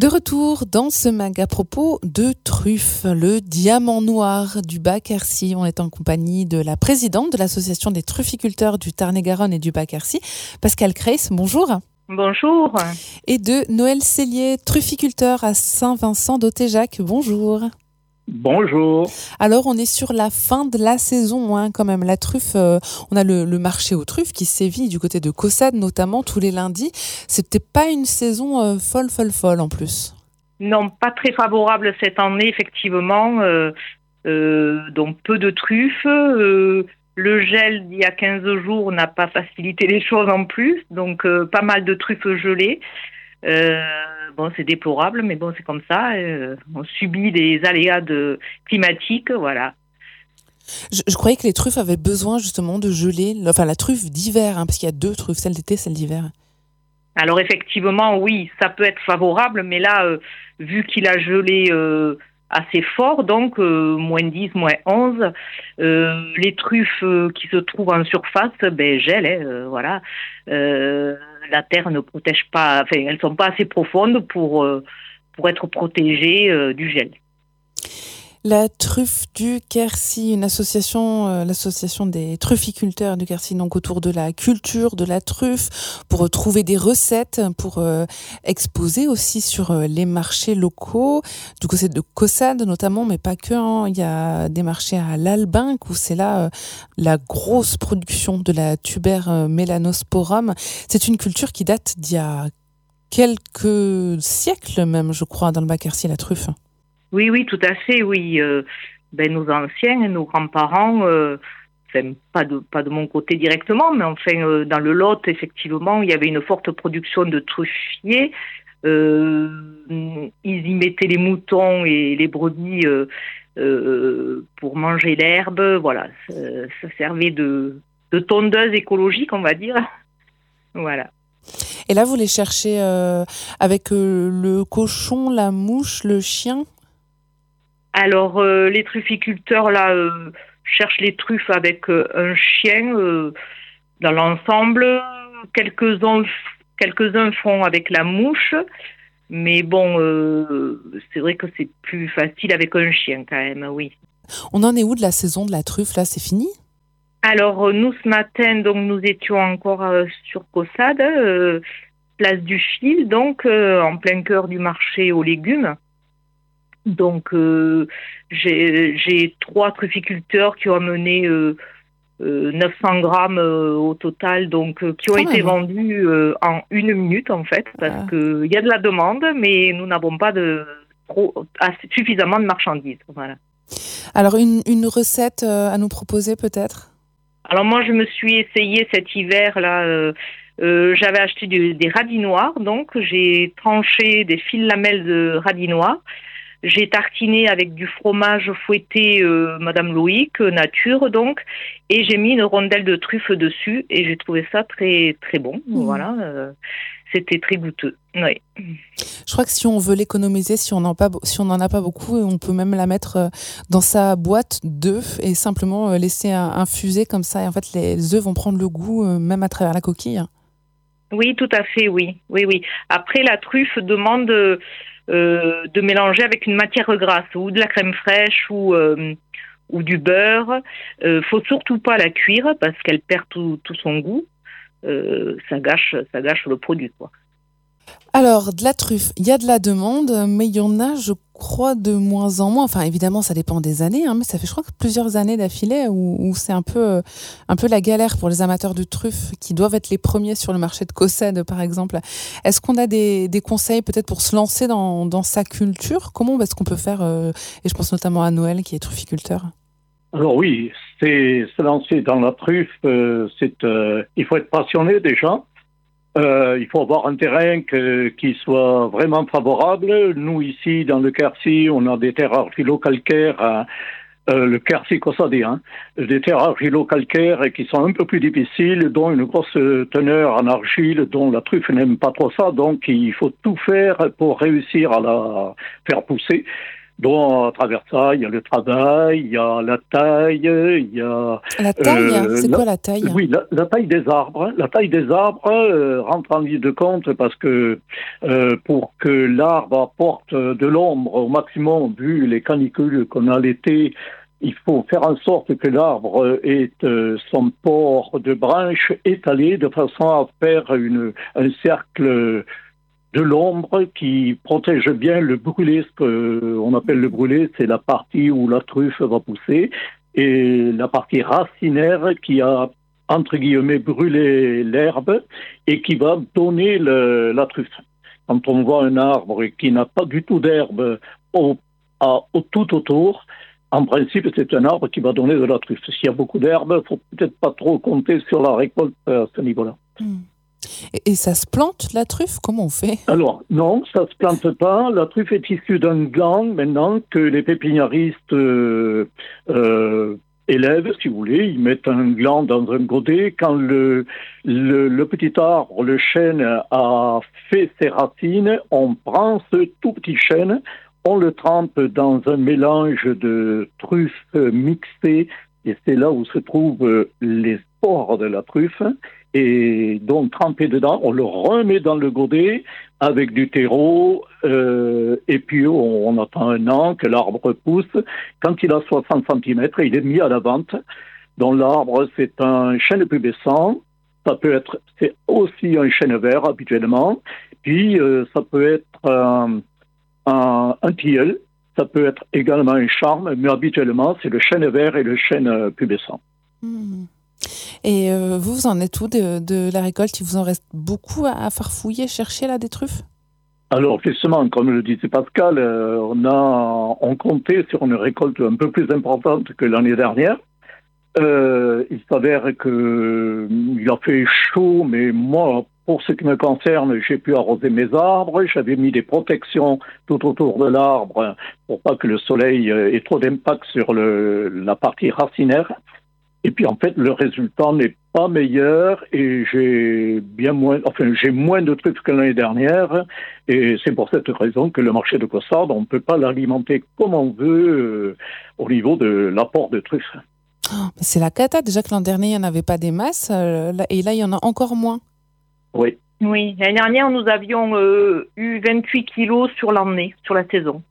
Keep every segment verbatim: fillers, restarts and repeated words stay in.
De retour dans ce mag à propos de truffes, le diamant noir du Bas-Quercy. On est en compagnie de la présidente de l'association des trufficulteurs du Tarn-et-Garonne et du Bas-Quercy, Pascale Kreis, bonjour. Bonjour. Et de Noël Cellier, trufficulteur à Saint-Vincent-d'Autéjac, bonjour. Bonjour. Alors, on est sur la fin de la saison, hein, quand même. La truffe, euh, on a le, le marché aux truffes qui sévit du côté de Caussade, notamment tous les lundis. C'était pas une saison euh, folle, folle, folle en plus. Non, pas très favorable cette année, effectivement. Euh, euh, donc, peu de truffes. Euh, le gel d'il y a quinze jours n'a pas facilité les choses en plus. Donc, euh, pas mal de truffes gelées. Euh, bon, c'est déplorable, mais bon, c'est comme ça. Euh, on subit des aléas de, climatiques, voilà. Je, je croyais que les truffes avaient besoin justement de geler, enfin la truffe d'hiver, hein, parce qu'il y a deux truffes, celle d'été, celle d'hiver. Alors effectivement, oui, ça peut être favorable, mais là, euh, vu qu'il a gelé euh, assez fort, donc euh, moins dix, moins onze, euh, les truffes euh, qui se trouvent en surface, ben gèlent, hein, euh, voilà. Euh, la terre ne protège pas, enfin, elles sont pas assez profondes pour euh, pour être protégées euh, du gel. La truffe du Quercy, une association, euh, l'association des trufficulteurs du Quercy, donc autour de la culture de la truffe, pour euh, trouver des recettes, pour euh, exposer aussi sur euh, les marchés locaux, du côté de Caussade notamment, mais pas que. Hein. Il y a des marchés à l'Albinque où c'est là euh, la grosse production de la tuber euh, melanosporum. C'est une culture qui date d'il y a quelques siècles même, je crois, dans le Bas-Quercy, la truffe. Oui, oui, tout à fait, oui. Euh, ben, nos anciens, nos grands-parents, euh, enfin, pas de, pas de mon côté directement, mais enfin, euh, dans le Lot, effectivement, il y avait une forte production de truffiers. Euh, ils y mettaient les moutons et les brebis euh, euh, pour manger l'herbe. Voilà, ça, ça servait de, de tondeuse écologique, on va dire. Voilà. Et là, vous les cherchez euh, avec euh, le cochon, la mouche, le chien ? Alors, euh, les trufficulteurs, là, euh, cherchent les truffes avec euh, un chien euh, dans l'ensemble. Quelques-uns, quelques-uns font avec la mouche. Mais bon, euh, c'est vrai que c'est plus facile avec un chien quand même, oui. On en est où de la saison de la truffe, là, c'est fini ? Alors, euh, nous, ce matin, donc, nous étions encore euh, sur Caussade, euh, place du Fil, donc, euh, en plein cœur du marché aux légumes. Donc, euh, j'ai, j'ai trois trufficulteurs qui ont amené euh, euh, neuf cents grammes euh, au total, donc euh, qui ont Quand été même. vendus euh, en une minute, en fait, parce Ah. qu'il y a de la demande, mais nous n'avons pas de trop, assez, suffisamment de marchandises. Voilà. Alors, une, une recette euh, à nous proposer, peut-être ? Alors, moi, je me suis essayée cet hiver-là. Euh, euh, j'avais acheté du, des radis noirs, donc j'ai tranché des fines lamelles de radis noirs. J'ai tartiné avec du fromage fouetté euh, Madame Loïc, nature donc, et j'ai mis une rondelle de truffe dessus et j'ai trouvé ça très très bon. Mmh. Voilà, euh, c'était très goûteux. Oui. Je crois que si on veut l'économiser, si on n'en pas, si on n'en a pas beaucoup, on peut même la mettre dans sa boîte d'œufs et simplement laisser infuser comme ça. Et en fait, les œufs vont prendre le goût même à travers la coquille. Oui, tout à fait, oui, oui, oui. Après, la truffe demande Euh, de mélanger avec une matière grasse ou de la crème fraîche ou, euh, ou du beurre. Euh, faut surtout pas la cuire parce qu'elle perd tout, tout son goût. Euh, ça gâche, ça gâche le produit, quoi. Alors, de la truffe, il y a de la demande, mais il y en a, je crois, de moins en moins. Enfin, évidemment, ça dépend des années, hein, mais ça fait, je crois, plusieurs années d'affilée où, où c'est un peu, un peu la galère pour les amateurs de truffes qui doivent être les premiers sur le marché de Caussade, par exemple. Est-ce qu'on a des, des conseils peut-être pour se lancer dans, dans sa culture ? Comment est-ce qu'on peut faire euh, et je pense notamment à Noël qui est trufficulteur. Alors oui, c'est se lancer dans la truffe, euh, c'est, euh, il faut être passionné déjà. Euh, il faut avoir un terrain que, qui soit vraiment favorable. Nous, ici, dans le Quercy, on a des terres argilo-calcaires, hein, euh, le Quercy caussadien, hein, des terres argilo-calcaires qui sont un peu plus difficiles, dont une grosse teneur en argile, dont la truffe n'aime pas trop ça. Donc, il faut tout faire pour réussir à la faire pousser. Donc, à travers ça, il y a le travail, il y a la taille, il y a... La taille, euh, c'est la- quoi la taille? Oui, la, la taille des arbres. La taille des arbres euh, rentre en ligne de compte parce que euh, pour que l'arbre apporte de l'ombre au maximum, vu les canicules qu'on a l'été, il faut faire en sorte que l'arbre ait euh, son port de branches étalé de façon à faire une, un cercle de l'ombre qui protège bien le brûlé. Ce qu'on appelle le brûlé, c'est la partie où la truffe va pousser, et la partie racinaire qui a, entre guillemets, brûlé l'herbe et qui va donner le, la truffe. Quand on voit un arbre qui n'a pas du tout d'herbe au, à, au, tout autour, en principe, c'est un arbre qui va donner de la truffe. S'il y a beaucoup d'herbe, il ne faut peut-être pas trop compter sur la récolte à ce niveau-là. Hmm. Et, et ça se plante, la truffe? Comment on fait? Alors, non, ça ne se plante pas. La truffe est issue d'un gland, maintenant, que les pépiniéristes euh, euh, élèvent, si vous voulez. Ils mettent un gland dans un godet. Quand le, le, le petit arbre, le chêne, a fait ses racines, on prend ce tout petit chêne, on le trempe dans un mélange de truffes mixées, et c'est là où se trouvent les spores de la truffe. Et donc, trempé dedans, on le remet dans le godet avec du terreau, euh, et puis on, on attend un an que l'arbre pousse. Quand il a soixante centimètres, il est mis à la vente. Donc l'arbre, c'est un chêne pubescent. Ça peut être, c'est aussi un chêne vert habituellement. Puis euh, ça peut être euh, un, un tilleul. Ça peut être également un charme, mais habituellement, c'est le chêne vert et le chêne pubescent. Mmh. Et euh, vous, vous en êtes où de, de la récolte? Il vous en reste beaucoup à, à farfouiller, chercher là des truffes? Alors justement, comme le disait Pascal, euh, on a on comptait sur une récolte un peu plus importante que l'année dernière. Euh, il s'avère que il a fait chaud, mais moi, pour ce qui me concerne, j'ai pu arroser mes arbres. J'avais mis des protections tout autour de l'arbre pour pas que le soleil ait trop d'impact sur le, la partie racinaire. Et puis en fait, le résultat n'est pas meilleur et j'ai bien moins, enfin j'ai moins de truffes que l'année dernière. Et c'est pour cette raison que le marché de Caussade, on ne peut pas l'alimenter comme on veut euh, au niveau de l'apport de truffes. Oh, c'est la cata. Déjà que l'an dernier, il n'y en avait pas des masses, euh, là, et là, il y en a encore moins. Oui. Oui, l'année dernière, nous avions euh, eu vingt-huit kilos sur l'année, sur la saison.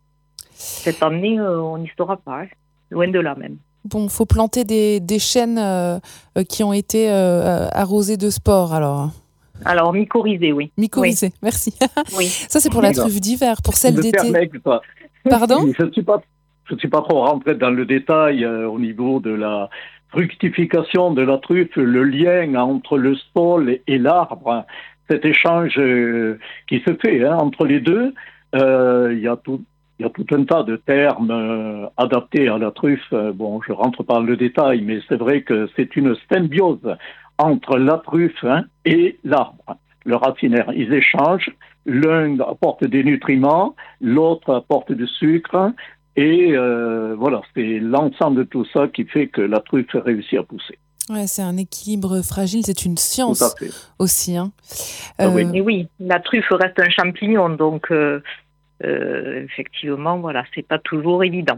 Cette année, euh, on n'y sera pas, hein. Loin de là même. Bon, faut planter des, des chênes euh, euh, qui ont été euh, arrosés de spores, alors. Alors, mycorhizés, oui. Mycorhizés, oui. merci. Oui. Ça, c'est pour la truffe d'hiver. Pour celle Je d'été. pas. Pardon? Je ne suis pas, je suis pas trop rentré dans le détail euh, au niveau de la fructification de la truffe, le lien entre le sol et l'arbre, cet échange euh, qui se fait hein, entre les deux. Euh, il y a tout. Il y a tout un tas de termes euh, adaptés à la truffe. Bon, je rentre pas dans le détail, mais c'est vrai que c'est une symbiose entre la truffe hein, et l'arbre, le racinaire. Ils échangent. L'un apporte des nutriments, l'autre apporte du sucre. Et euh, voilà, c'est l'ensemble de tout ça qui fait que la truffe réussit à pousser. Ouais, c'est un équilibre fragile, c'est une science aussi. Hein. Euh... Ah oui. Et oui, la truffe reste un champignon, donc... Euh... Euh, effectivement, voilà, c'est pas toujours évident.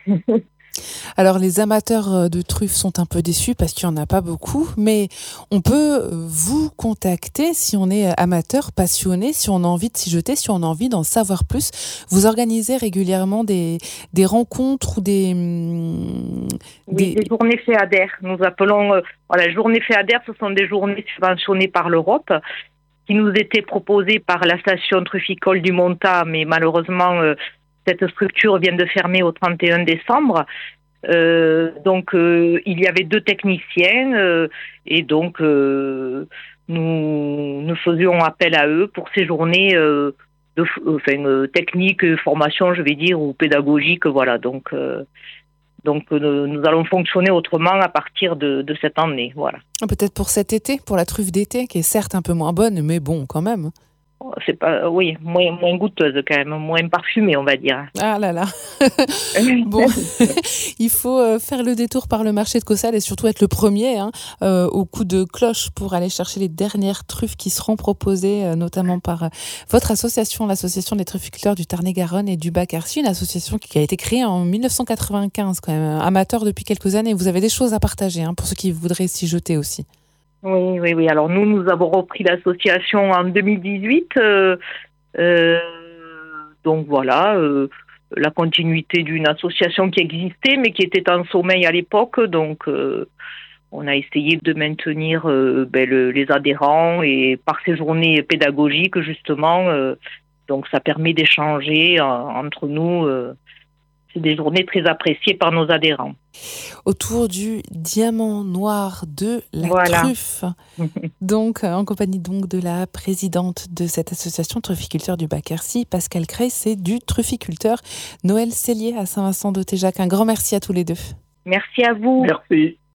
Alors, les amateurs de truffes sont un peu déçus parce qu'il n'y en a pas beaucoup, mais on peut vous contacter si on est amateur, passionné, si on a envie de s'y jeter, si on a envie d'en savoir plus. Vous organisez régulièrement des, des rencontres ou des... Oui, des, des journées FEADER. Nous appelons... Euh, voilà, journées FEADER, ce sont des journées subventionnées par l'Europe, qui nous était proposé par la station trufficole du Montat, mais malheureusement, euh, cette structure vient de fermer au trente et un décembre. Euh, donc, euh, il y avait deux techniciens euh, et donc, euh, nous, nous faisions appel à eux pour ces journées euh, de, enfin, euh, techniques, formation, je vais dire, ou pédagogiques, voilà. Donc, euh, Donc, euh, nous allons fonctionner autrement à partir de, de cette année, voilà. Peut-être pour cet été, pour la truffe d'été, qui est certes un peu moins bonne, mais bon, quand même. c'est pas, oui, moins, moins goûteuse quand même, moins parfumée, on va dire. Ah là là. Bon, il faut euh, faire le détour par le marché de Caussade et surtout être le premier hein, euh, au coup de cloche pour aller chercher les dernières truffes qui seront proposées, euh, notamment par euh, votre association, l'association des trufficulteurs du Tarn-et-Garonne et du Bas-Quercy, une association qui a été créée en mille neuf cent quatre-vingt-quinze, quand même, amateur depuis quelques années. Vous avez des choses à partager hein, pour ceux qui voudraient s'y jeter aussi. Oui, oui, oui. Alors nous, nous avons repris l'association en deux mille dix-huit. Euh, euh, donc voilà, euh, la continuité d'une association qui existait, mais qui était en sommeil à l'époque. Donc euh, on a essayé de maintenir euh, ben, le, les adhérents et par ces journées pédagogiques, justement, euh, donc ça permet d'échanger euh, entre nous. Euh, c'est des journées très appréciées par nos adhérents. Autour du diamant noir de la voilà. truffe. Donc, en compagnie donc de la présidente de cette association trufficulteur du Bas-Quercy, Pascale Creysse, et du trufficulteur Noël Cellier à Saint-Vincent-de-Téjac. Un grand merci à tous les deux. Merci à vous. Merci.